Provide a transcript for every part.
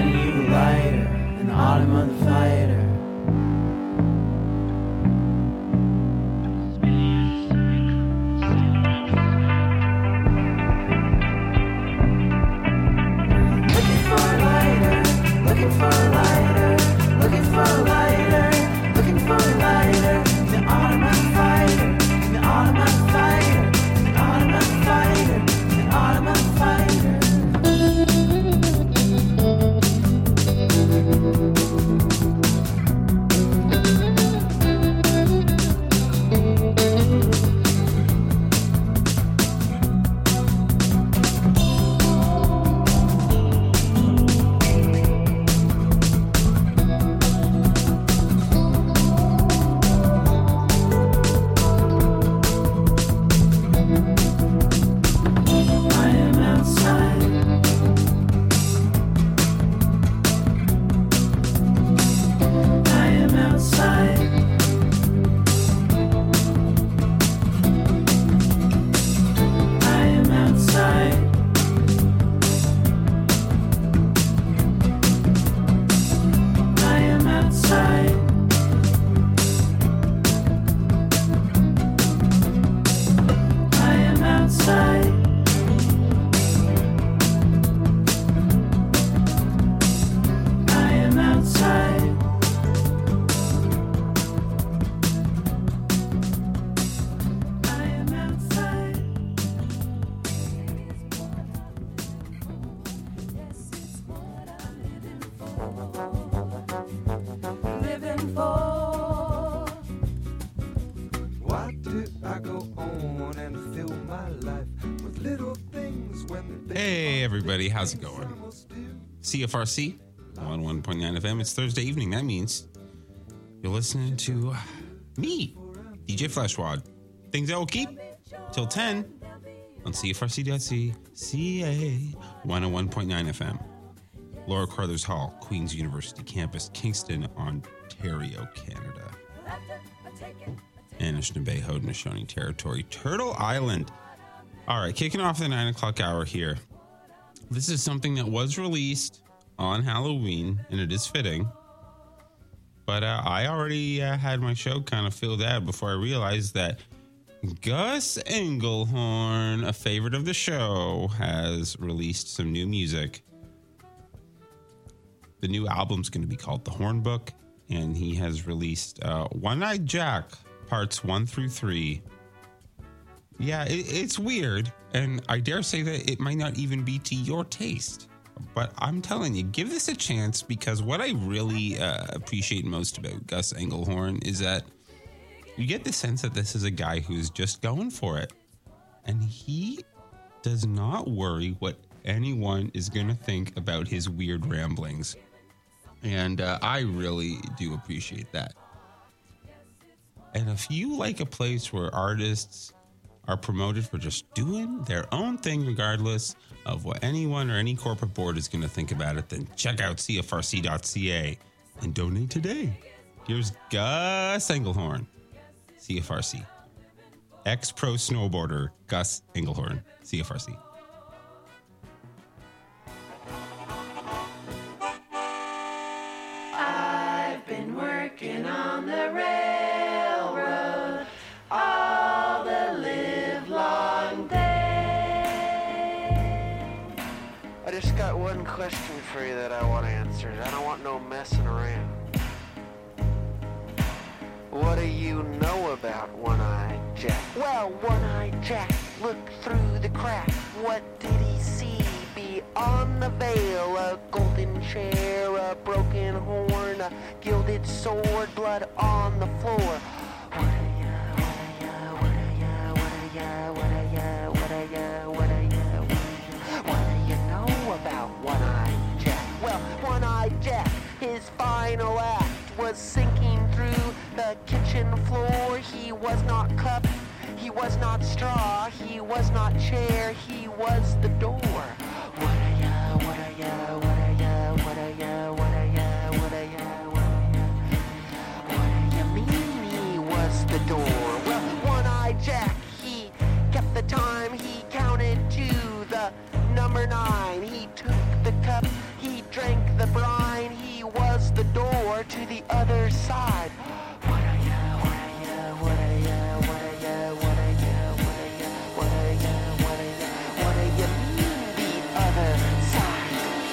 Spinning you lighter in the autumn of the fighter. Looking for a lighter, looking for a lighter, looking for a lighter, looking for a lighter. In the autumn of the fighter, in the autumn of the fighter, in the autumn of the fighter, in the autumn of the fighter. Hey everybody, how's it going? CFRC 101.9 FM. It's Thursday evening. That means you're listening to me, DJ Fleshwad. Things that will keep till 10 on CFRC.ca 101.9 FM. Laura Carruthers Hall, Queen's University campus, Kingston, Ontario, Canada. Anishinaabe, Haudenosaunee Territory, Turtle Island. All right, kicking off the 9 o'clock hour here. This is something that was released on Halloween, and it is fitting. But I already had my show kind of filled out before I realized that Gus Engelhorn, a favorite of the show, has released some new music. The new album's going to be called The Horn Book, and he has released One-Eyed Jack, parts 1 through 3. Yeah, it's weird, and I dare say that it might not even be to your taste. But I'm telling you, give this a chance, because what I really appreciate most about Gus Engelhorn is that you get the sense that this is a guy who's just going for it. And he does not worry what anyone is going to think about his weird ramblings. And I really do appreciate that. And if you like a place where artists are promoted for just doing their own thing regardless of what anyone or any corporate board is going to think about it, then check out CFRC.ca and donate today. Here's Gus Engelhorn, CFRC. Ex-pro snowboarder Gus Engelhorn, CFRC. I've been working on the railroad all the livelong day. I just got one question for you that I want answered. I don't want no messing around. What do you know about One-Eyed Jack? Well, One-Eyed Jack looked through the crack. What did he see beyond the veil? A golden chair, a broken horn, a gilded sword, blood on the floor. What do you know about One-Eyed Jack? Well, One-Eyed Jack, his final act was sinking through the kitchen floor. He was not cup, he was not straw, he was not chair, he was the door. What do you mean he was the door? Well, One-Eyed Jack, he kept the time, he counted to the number 9. He took the cup, he drank the broth. door to the other side. What are ya, what are ya, what are ya, what are ya, what are ya, what are ya, what are ya, what are ya, what are ya mean the other side?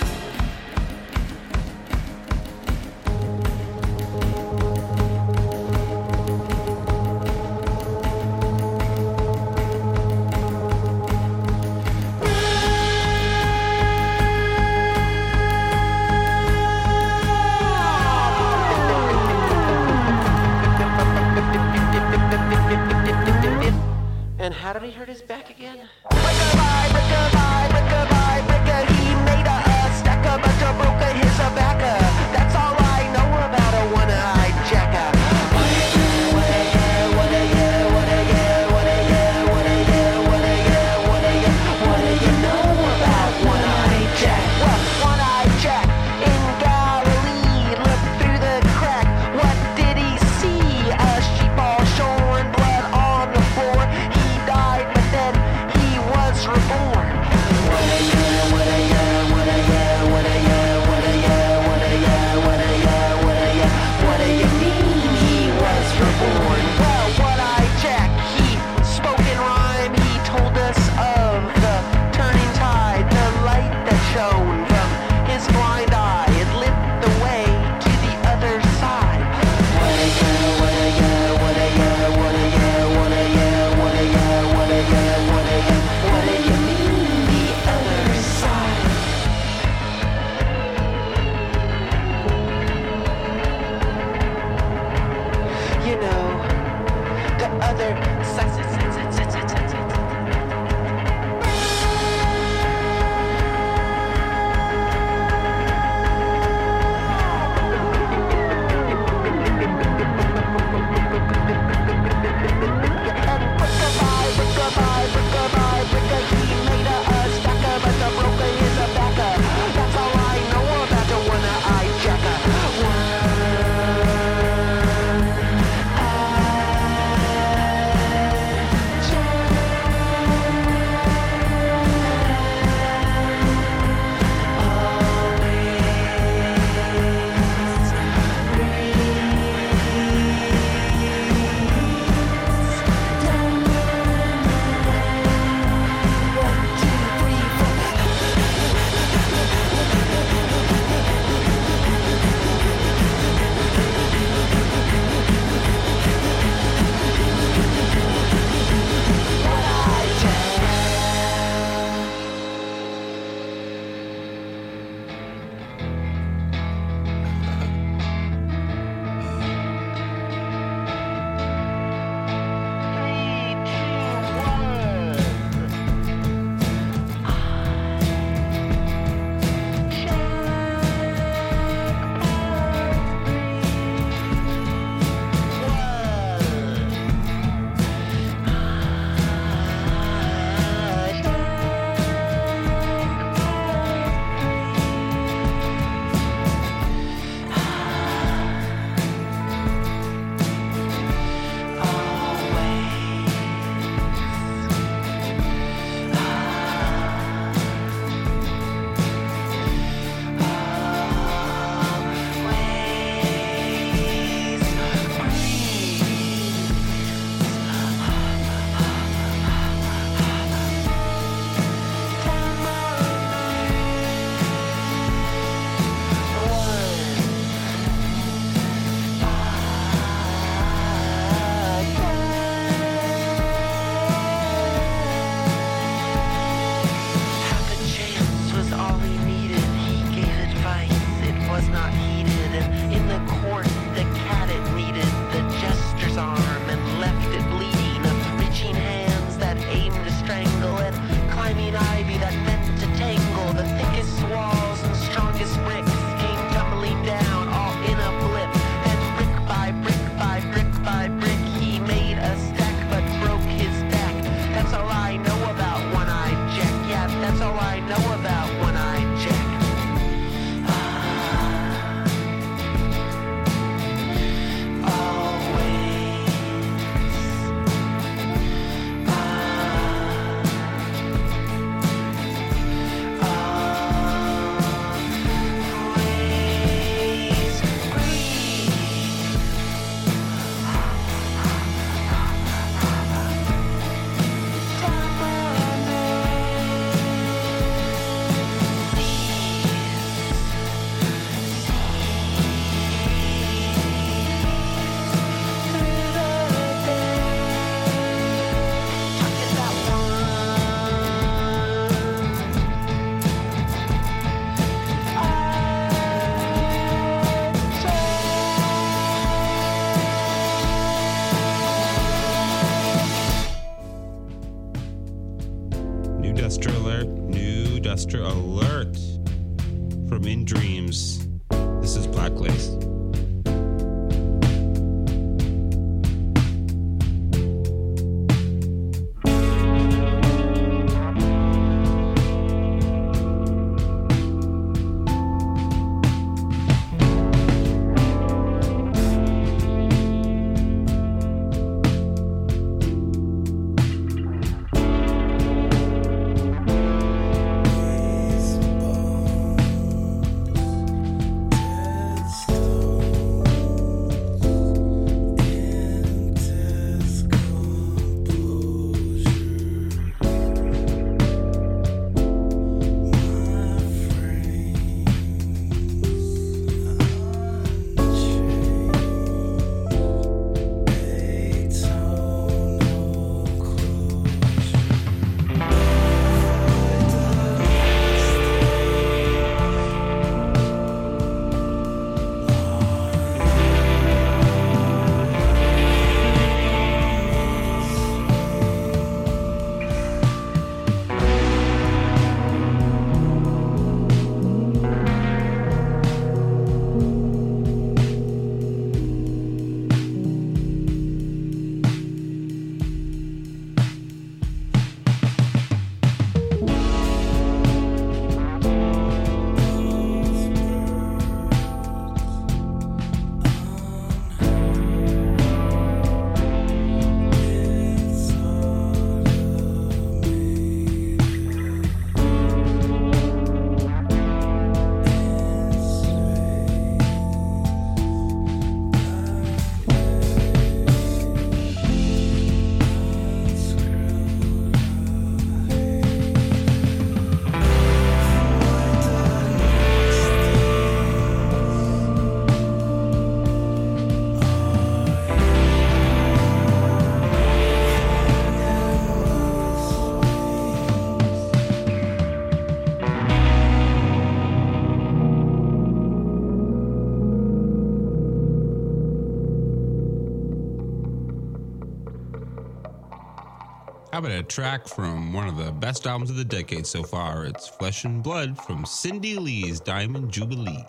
And how did he hurt his back again? Brick-a-bye, brick-a-bye, brick-a-bye, brick-a. He made a stack a bunch of broke his backer. That's all I know about a one-eyed jacker. What a yeah, what a yeah, what a yeah, what a yeah, what a yeah, what a yeah, what a yeah, what a yeah. What do you know about one-eyed Jack? Well, one-eyed Jack in Galilee looked through the crack. What did he see? A sheep all shorn, blood on the floor. He died, but then he was reborn. What a yeah, what a yeah, what a yeah, what a yeah, what a yeah, what a yeah, what a yeah, what a yeah. What do you mean he was reborn? Well, one-eyed Jack, he spoke in rhyme. He told us of the turning tide, the light that shone from his blind eye. It lit the way to the other side. What a yeah, what a yeah, what a yeah, what a yeah, what a yeah, what a yeah, what a yeah, what a yeah. What do you mean the other side? You know, the other side. That's all I know about the one-eyed jacker. Dreams. This is Black Lace. How about a track from one of the best albums of the decade so far? It's Flesh and Blood from Cindy Lee's Diamond Jubilee.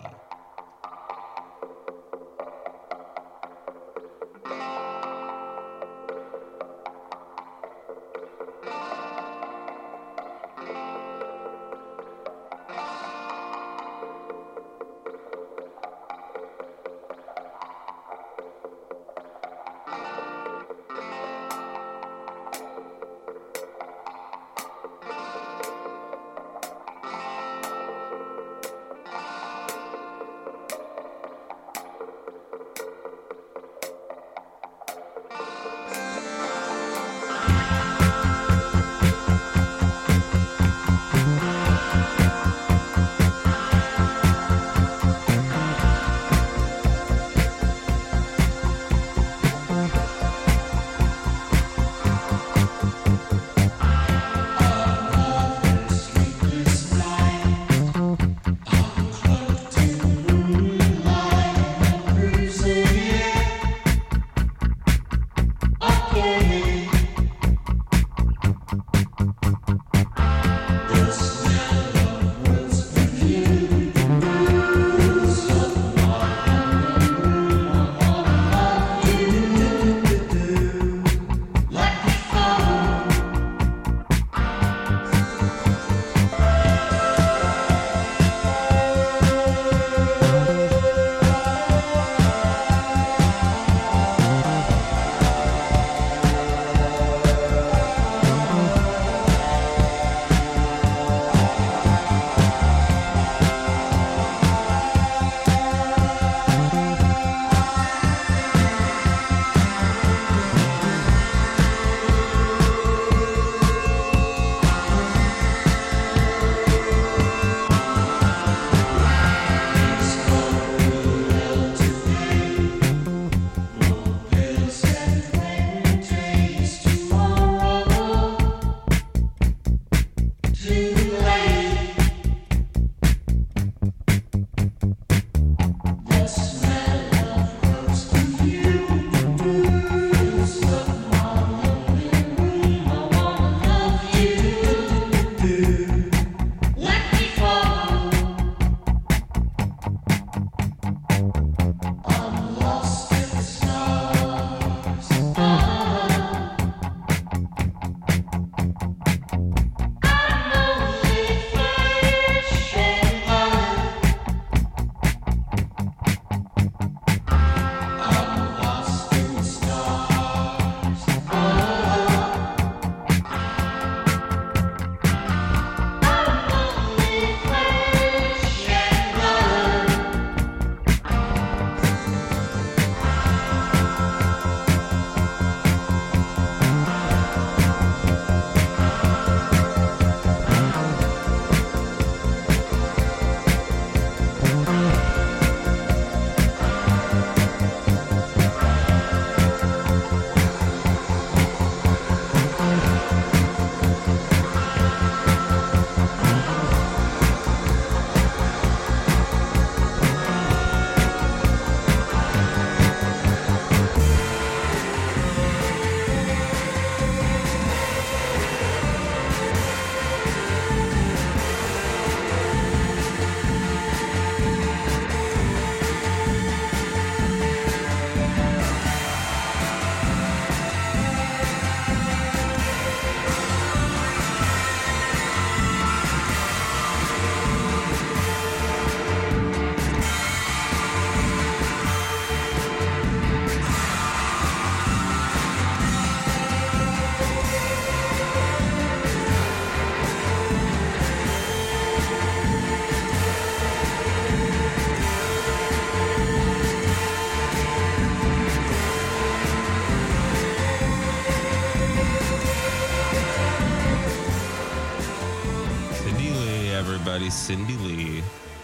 Lady Cindy Lee.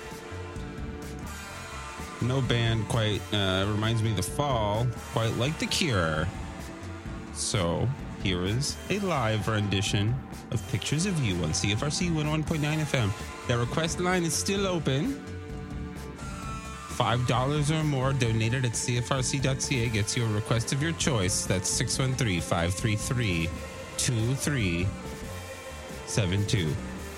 No band quite reminds me of The Fall, quite like The Cure. So here is a live rendition of Pictures of You on CFRC 101.9 FM. The request line is still open. $5 or more donated at CFRC.ca gets you a request of your choice. That's 613-533-2372.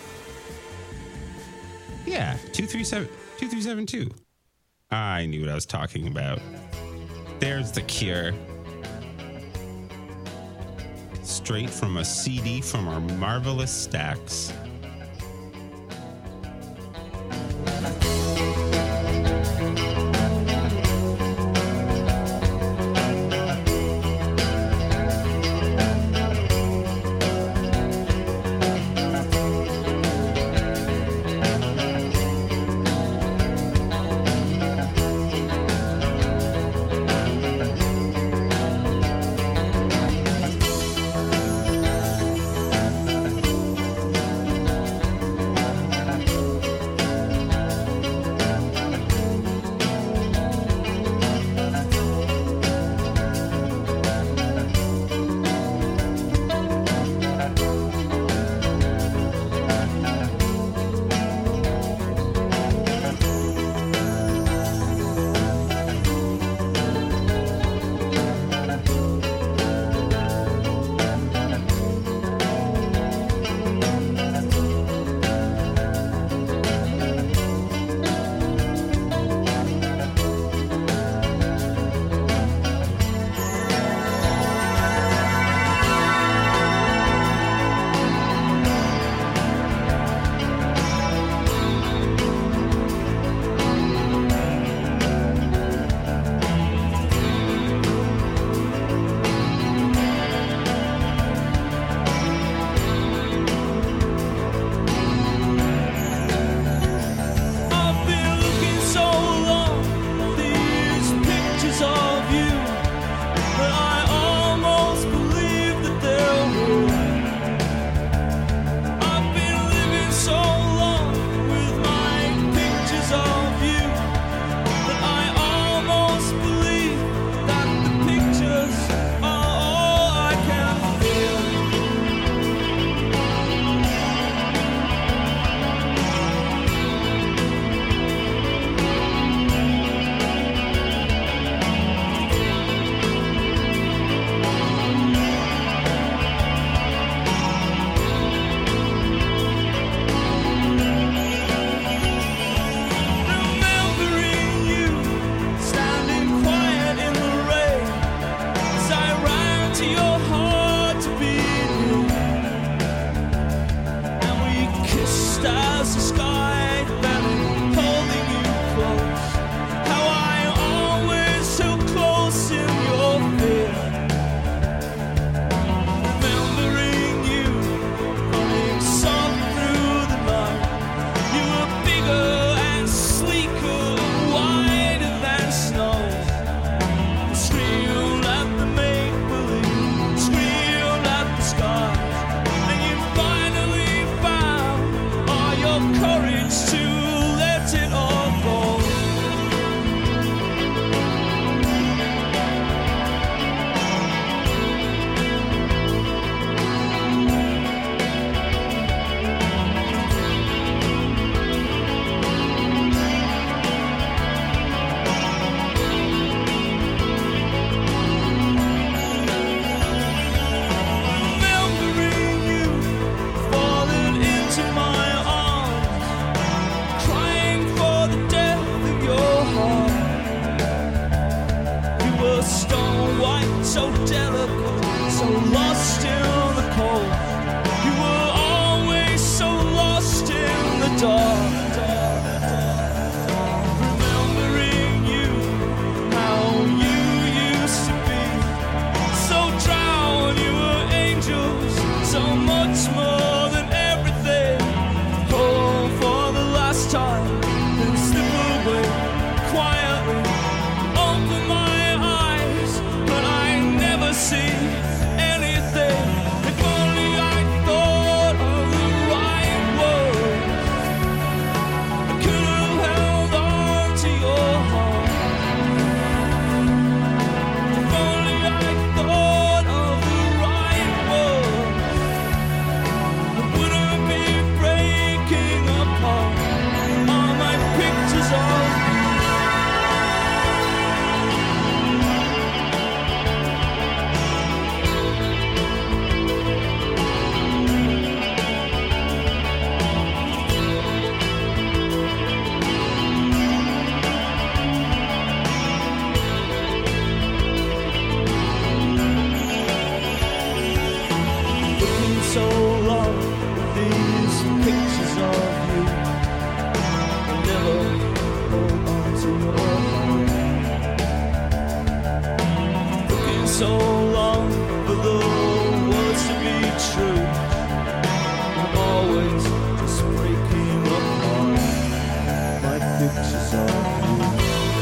Yeah, 2372. I knew what I was talking about. There's The Cure. Straight from a CD from our marvelous stacks. See anything, if only I so long for the words to be true. I'm always just breaking apart my pictures of you.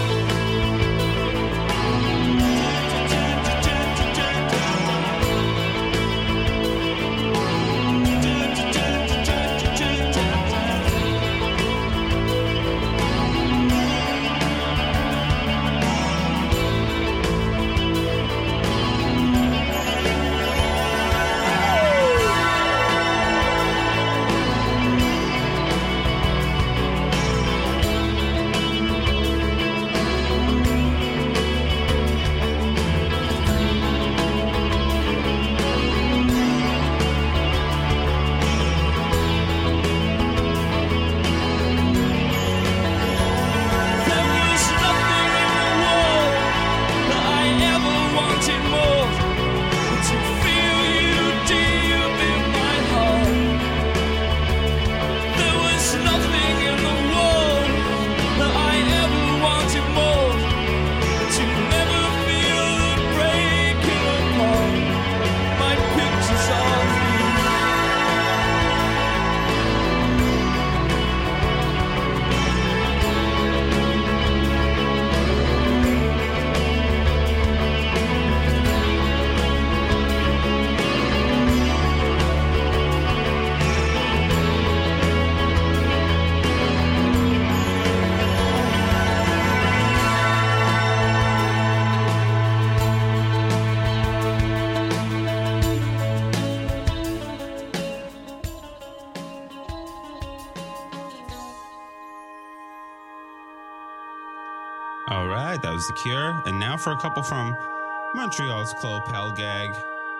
All right, that was The Cure. And now for a couple from Montreal's Claude Pelgag.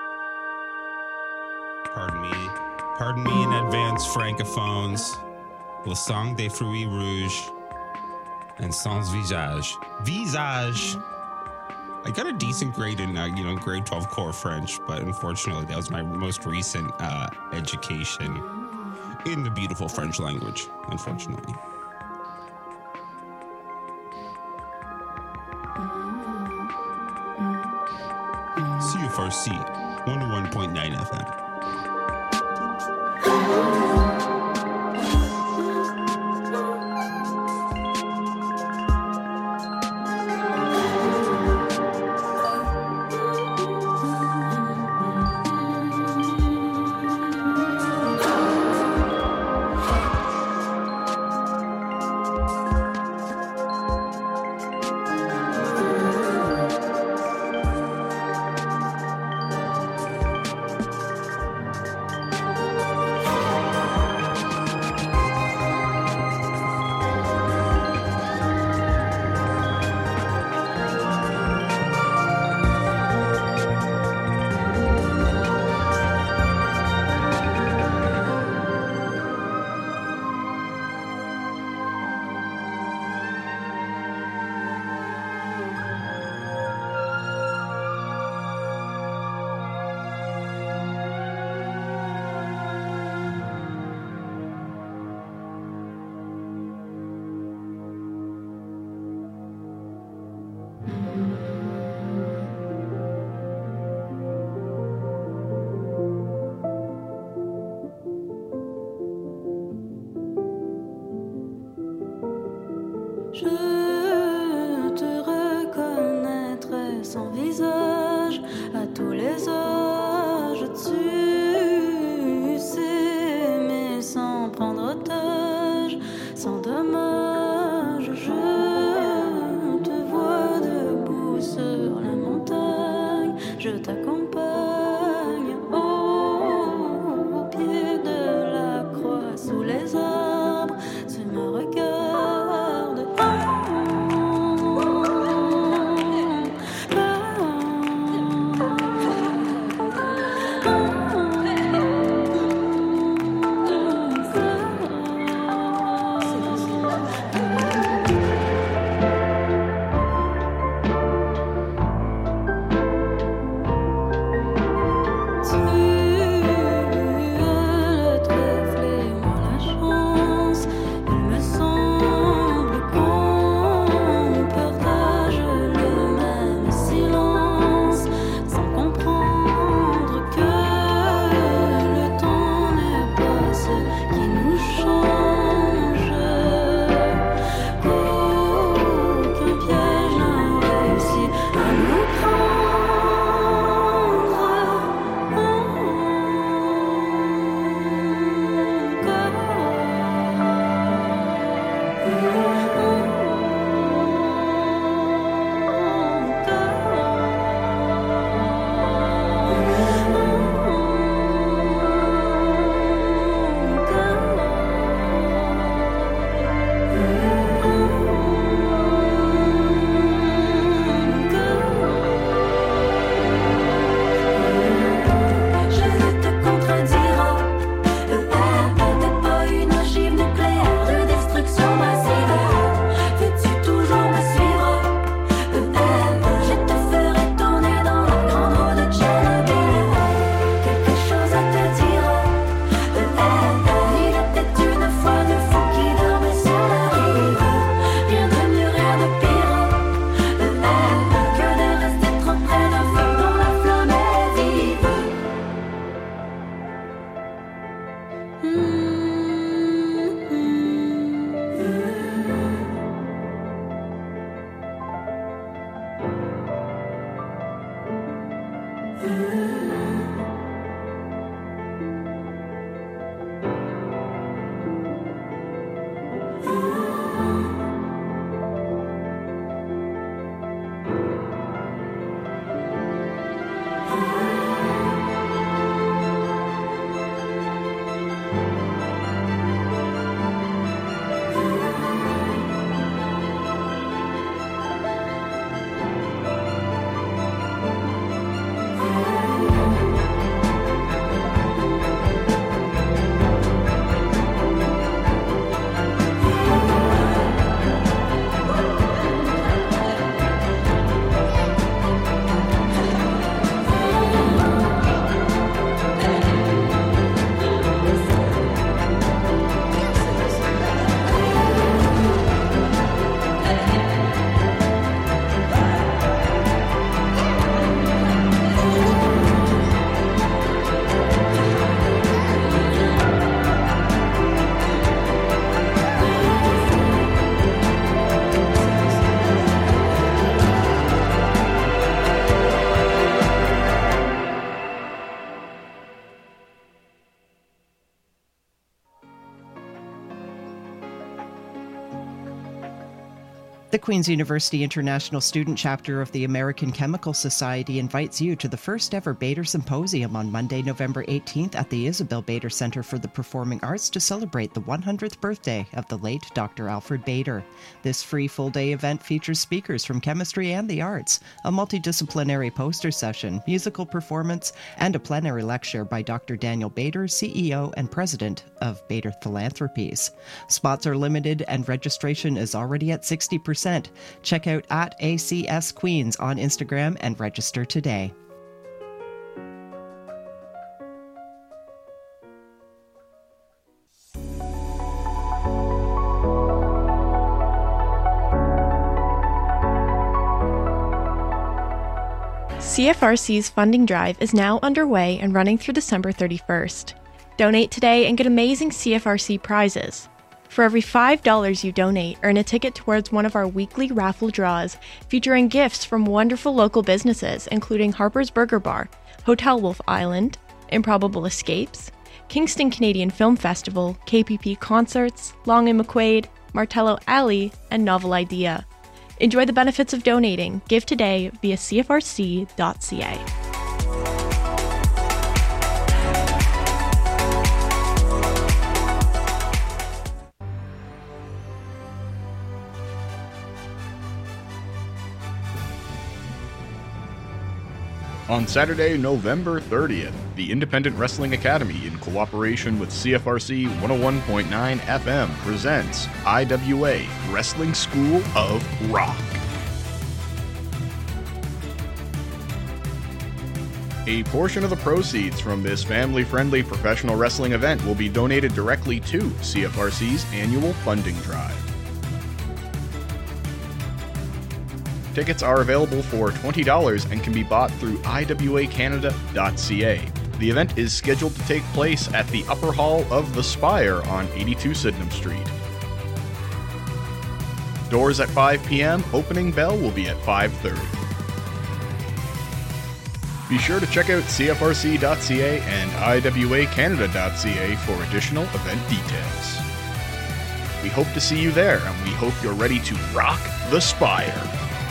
Pardon me in advance, francophones. Le Sang des Fruits Rouges and Sans Visage. Visage. I got a decent grade in, grade 12 core French, but unfortunately, that was my most recent education in the beautiful French language, unfortunately. CFRC 101.9 FM. The Queen's University International Student Chapter of the American Chemical Society invites you to the first ever Bader Symposium on Monday, November 18th at the Isabel Bader Center for the Performing Arts to celebrate the 100th birthday of the late Dr. Alfred Bader. This free full-day event features speakers from chemistry and the arts, a multidisciplinary poster session, musical performance, and a plenary lecture by Dr. Daniel Bader, CEO and President of Bader Philanthropies. Spots are limited and registration is already at 60%. Check out at ACS Queens on Instagram and register today. CFRC's funding drive is now underway and running through December 31st. Donate today and get amazing CFRC prizes. For every $5 you donate, earn a ticket towards one of our weekly raffle draws featuring gifts from wonderful local businesses, including Harper's Burger Bar, Hotel Wolf Island, Improbable Escapes, Kingston Canadian Film Festival, KPP Concerts, Long & McQuaid, Martello Alley, and Novel Idea. Enjoy the benefits of donating. Give today via cfrc.ca. On Saturday, November 30th, the Independent Wrestling Academy, in cooperation with CFRC 101.9 FM, presents IWA Wrestling School of Rock. A portion of the proceeds from this family-friendly professional wrestling event will be donated directly to CFRC's annual funding drive. Tickets are available for $20 and can be bought through iwacanada.ca. The event is scheduled to take place at the Upper Hall of the Spire on 82 Sydenham Street. Doors at 5 p.m., opening bell will be at 5:30. Be sure to check out cfrc.ca and iwacanada.ca for additional event details. We hope to see you there, and we hope you're ready to rock the Spire.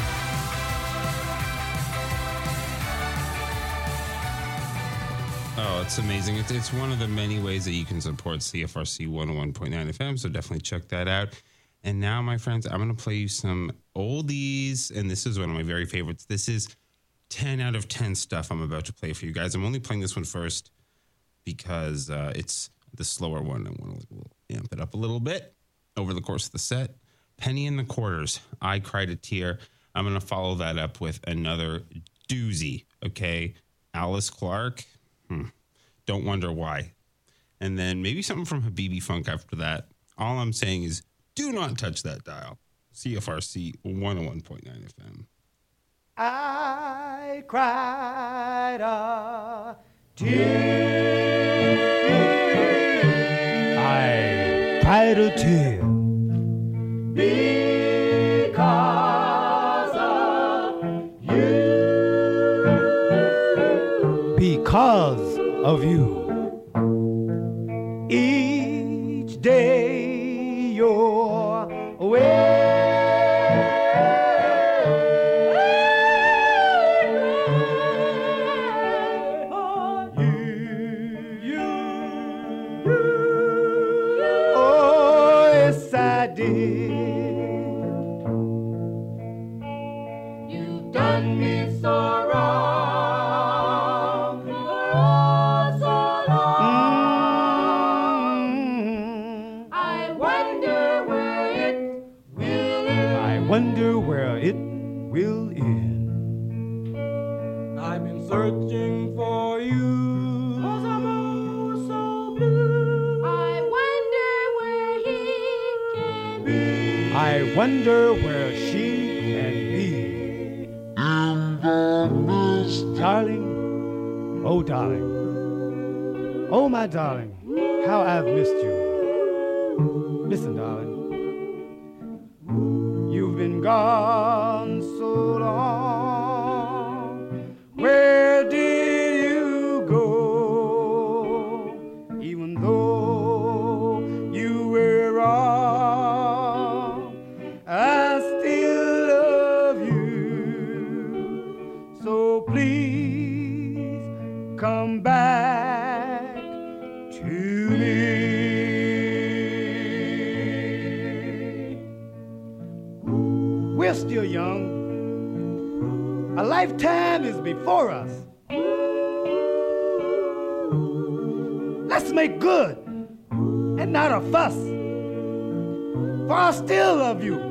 Oh, it's amazing. It's one of the many ways that you can support CFRC 101.9 FM, so definitely check that out. And now, my friends, I'm going to play you some oldies, and this is one of my very favorites. This is 10 out of 10 stuff I'm about to play for you guys. I'm only playing this one first because it's the slower one. I want to amp it up a little bit over the course of the set. Penny in the Quarters, I Cried a Tear. I'm going to follow that up with another doozy, okay? Alice Clark. Don't Wonder Why. And then maybe something from Habibi Funk after that. All I'm saying is do not touch that dial. CFRC 101.9 FM. I cried a tear. I cried a tear because of you. Because of you. Each day you're away. Oh, yes, I did. You've done me so wrong, oh, so long. I wonder where it will end. I wonder where it will end. I've been searching for you. So blue. I wonder where he can be. I wonder where she can be. Darling, oh darling, oh my darling, how I've missed you. Listen, darling, you've been gone so long. Where did you go? Even though you were wrong, I still come back to me. We're still young. A lifetime is before us. Let's make good and not a fuss, for I still love you.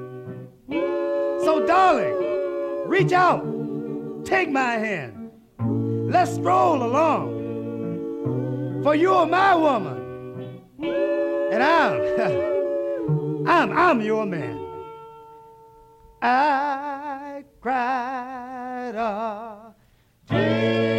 So darling, reach out, take my hand, let's stroll along, for you are my woman, and I'm your man. I cried a tear.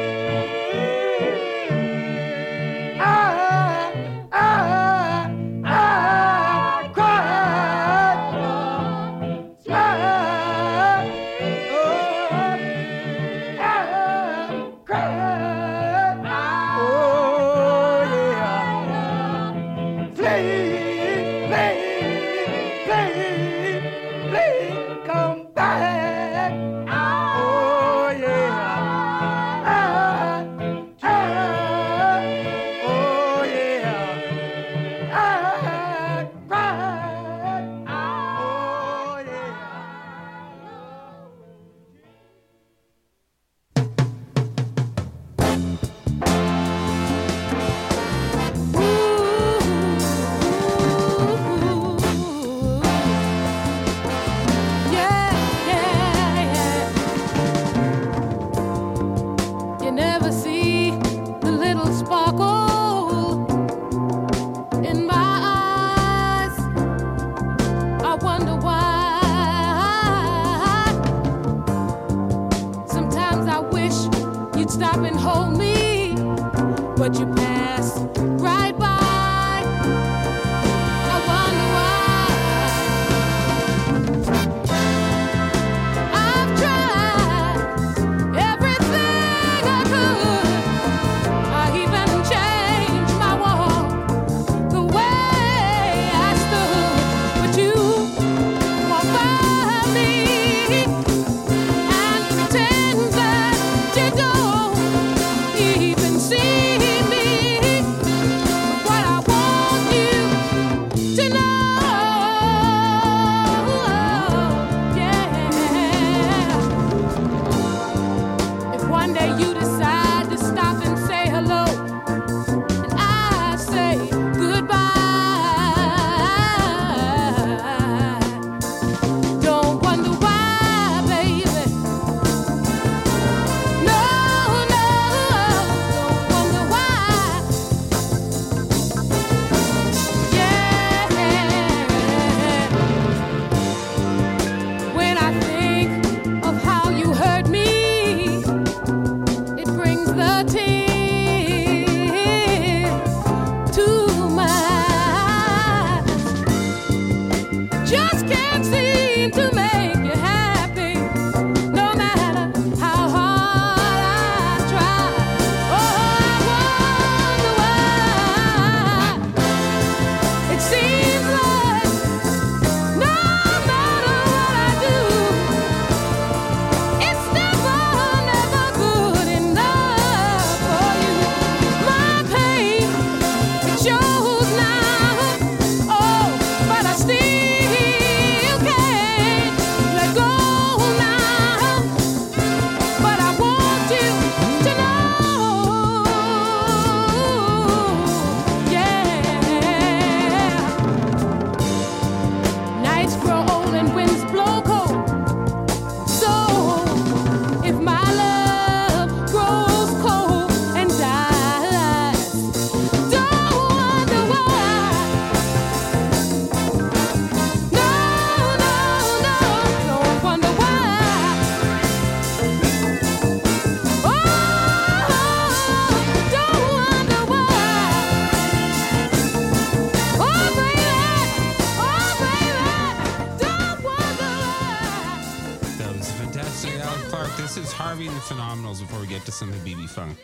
Harvey and the Phenomenals before we get to some of the BB Funk.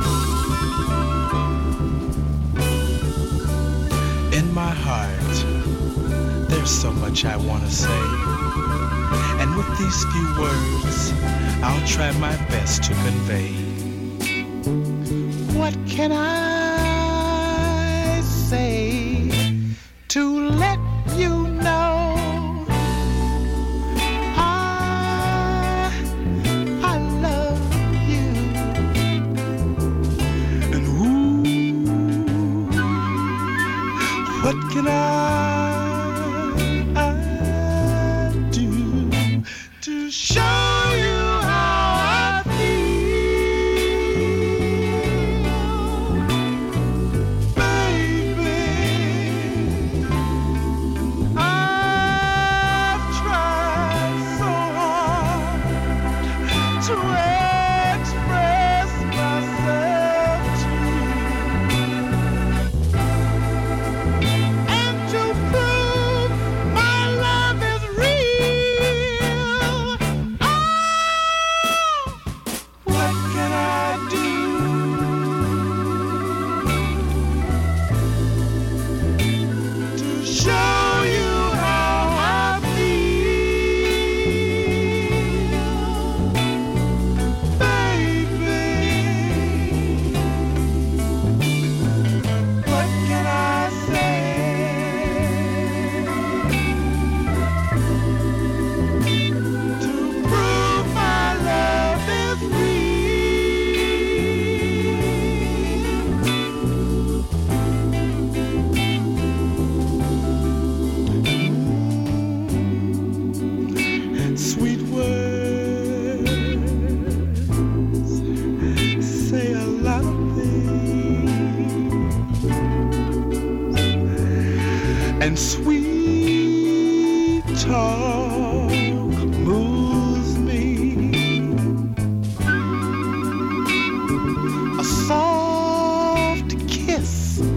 In my heart, much I want to say. And with these few words, I'll try my best to convey. What can I say to let you know I love you? And what can I do to show you how I feel, baby? I've tried so hard to express myself to you and to prove my love is real. Oh, what can I do to show you how I feel, baby? What can I say to prove my love is real? Sweet words say a lot of things, and sweet talk moves me. A soft kiss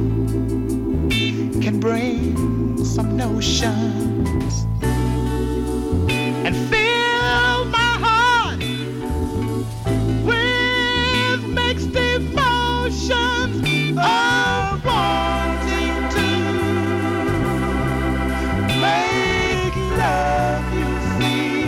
can bring some notions and fill my heart with mixed emotions of wanting to make love, you see.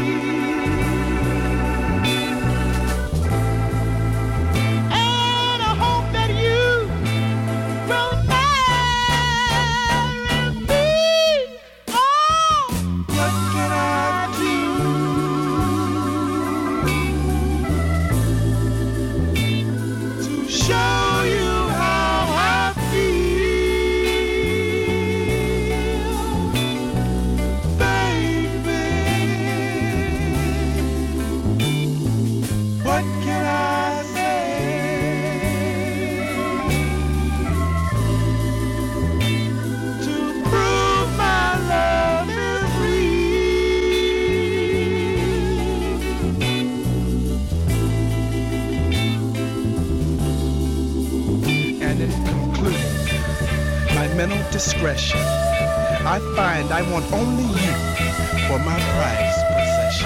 And I hope that you will marry me. Oh, what can I do to show you how I feel, baby? What can I say to prove my love is real? And in concluding my mental discretion, I find I want only you for my prized possession.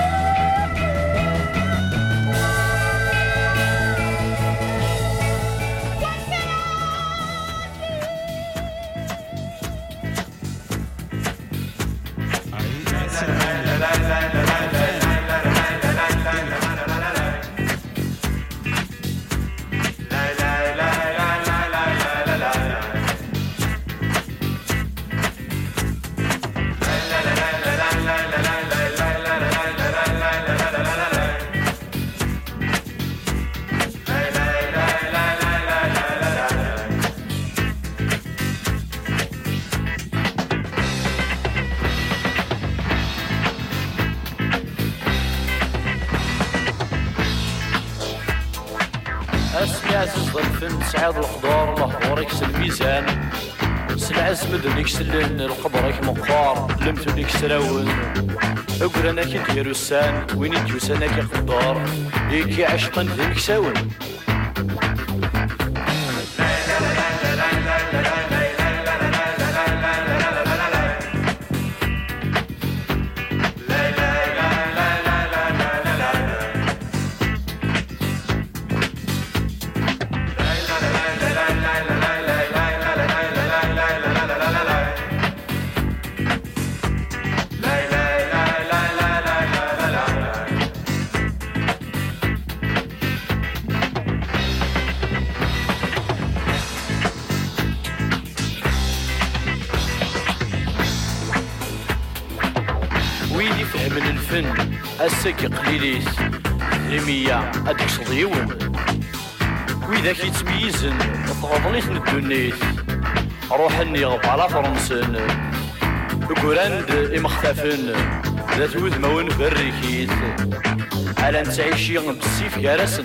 اسمي عزيز ضلفن سعاد الخضار الحضور يكس الميزان سلعز مدن يكسلن القبر مقار لمتو ديك سراون اقرانا كي ديرو السان وين يديوسانا كي خضار يكي عشقن ذي مكساون فن الساقي قليليت ريمية أديك صديون وإذا كيتميزن تغضليت من الدنيت روح النيغب على فرنسن كوراند إمختفن ذات وذمون بريكيت على نتعيشي بالسيف كارسن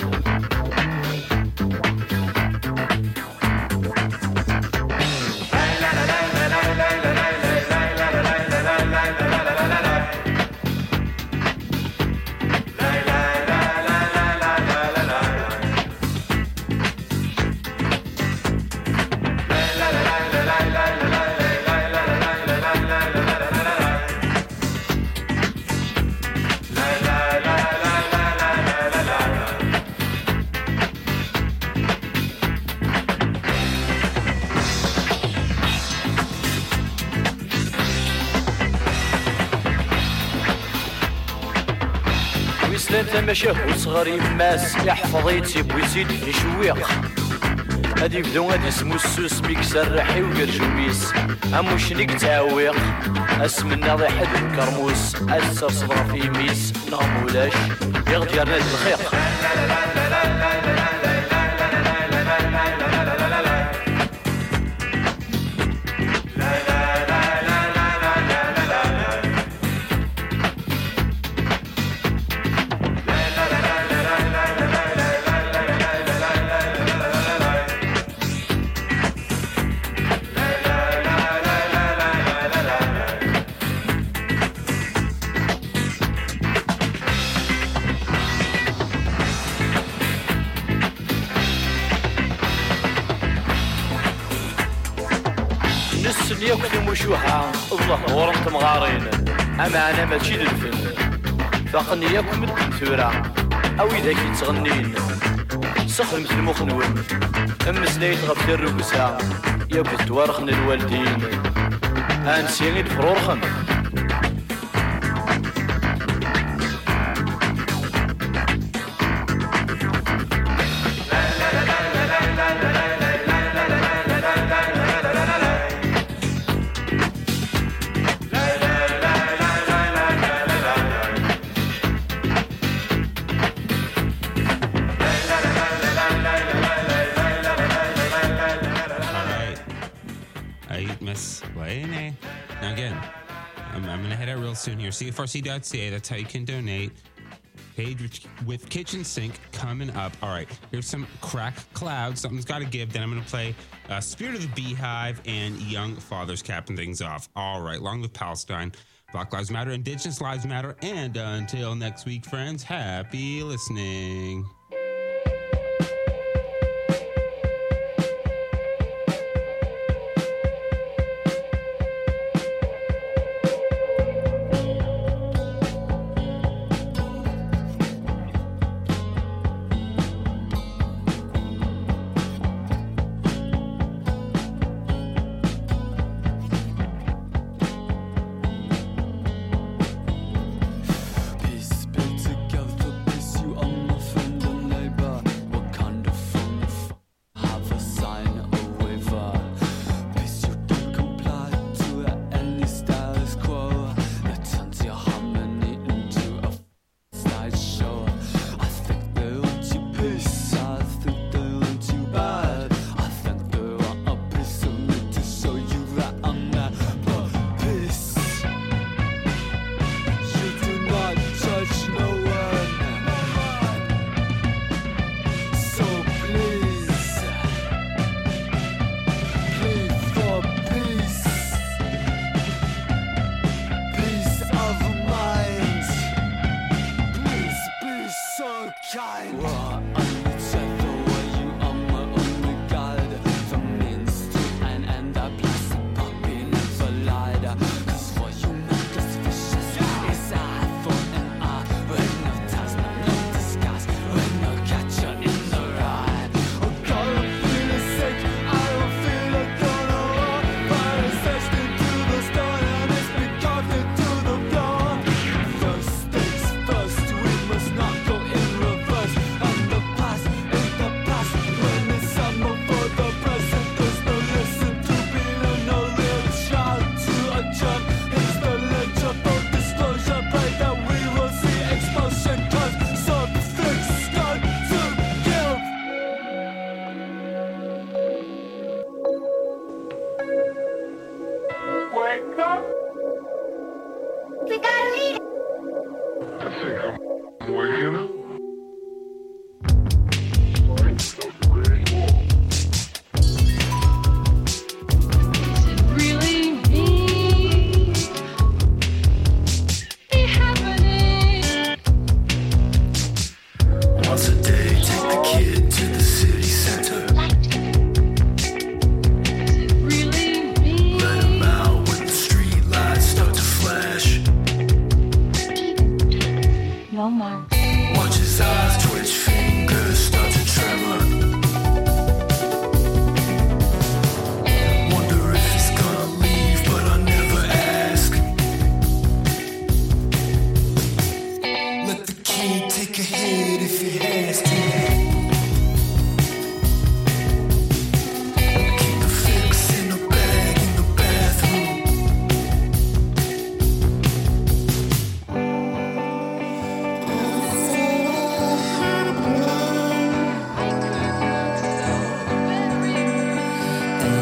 تماشاه صغاري ماس يحفظيتي بويتي يشويق هادي بدو غادي اسمو السوس ميكسر رحي وقرجوميس اموش نيك تعويق اسم الناضي حد كرموس اسر صبر في ميس نغمولاش يغديرنا الخيق وشوحة الله ورمت مغارين أما أنا ماشي للفن فقني ياكم الدنثورة أو إذا كي تغنين سخر مثل مخنون أما سنيت غفير الرقسة ياك التوارخن الوالدين أنسيني الفرورخن Now again, I'm going to head out real soon here. CFRC.ca, that's how you can donate. Page with kitchen sink coming up. All right, here's some Crack Cloud. Something's got to give. Then I'm going to play Spirit of the Beehive and Young Fathers capping things off. All right, along with Palestine, Black Lives Matter, Indigenous Lives Matter. And until next week, friends, happy listening. Peace built together for peace, you are my friend and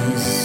is